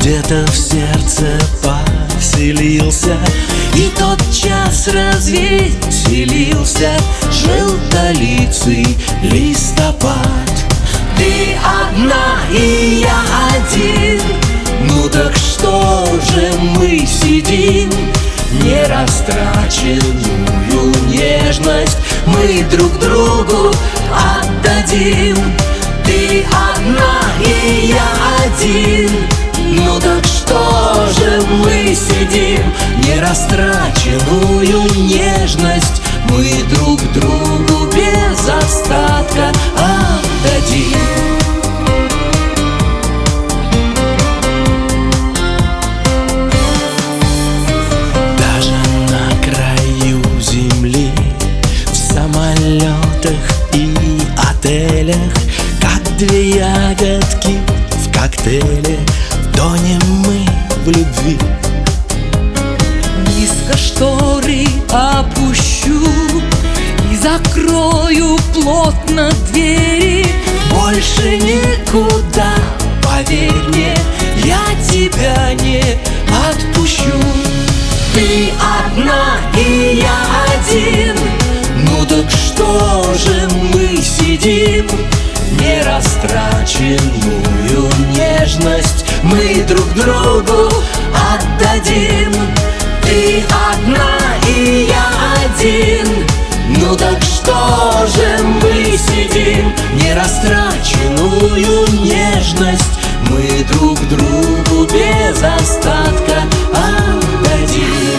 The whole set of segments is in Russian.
где-то в сердце поселился, и тотчас развеселился желтолицый листопад. Ты одна и я один, ну так что же мы сидим? Нерастраченную нежность мы друг другу отдадим. Ты одна и я один, ну так что же мы сидим? Нерастраченную нежность мы друг другу без остатка отдадим. И отелях, как две ягодки в коктейле, тонем мы в любви. Низко шторы опущу и закрою плотно двери. Больше никуда, поверь мне, я тебя не отпущу. Ты одна и я один, ну так что же мы сидим? Нерастраченную нежность мы друг другу отдадим. Ты одна и я один, ну так что же мы сидим? Нерастраченную нежность мы друг другу без остатка отдадим.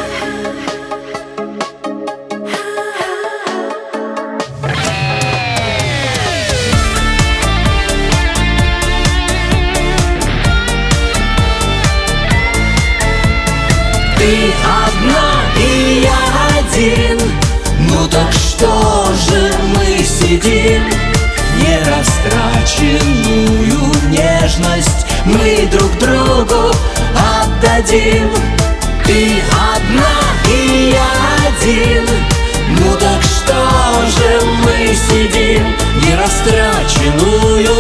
Ты одна и я один, ну так что же мы сидим? Нерастраченную нежность мы друг другу отдадим. Ты одна и я один, ну так что же мы сидим? Нерастраченную